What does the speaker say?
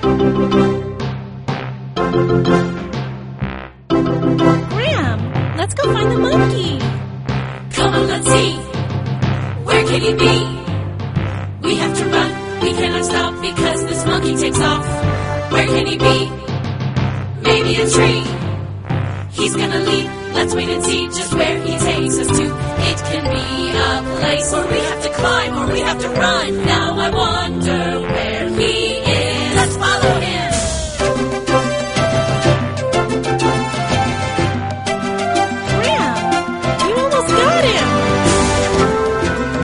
Graham, let's go find the monkey. Come on, let's see. Where can he be? We have to run. We cannot stop because this monkey takes off. Where can he be? Maybe a tree. He's gonna leap. Let's wait and see just where he takes us to. It can be a place where we have to climb or we have to run. Now I wonder where